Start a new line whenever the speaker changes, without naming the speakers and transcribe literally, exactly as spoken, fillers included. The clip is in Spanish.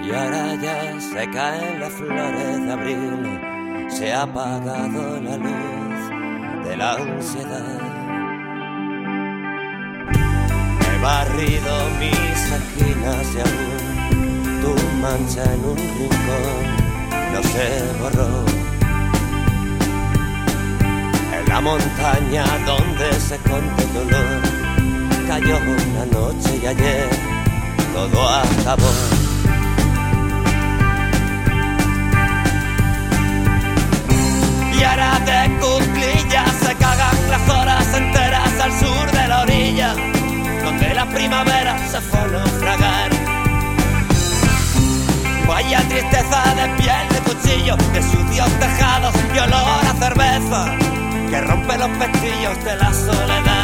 Y ahora ya se caen las flores de abril, se ha apagado la luz de la ansiedad. He barrido mis esquinas y aún tu mancha en un rincón no se borró. En la montaña donde se esconde el dolor cayó una noche y ayer todo acabó. Y ahora de cuclillas se cagan las horas enteras al sur de la orilla, donde la primavera se fue a naufragar. Vaya tristeza de piel de cuchillo, de sucios tejados y olor a cerveza, que rompe los pestillos de la soledad.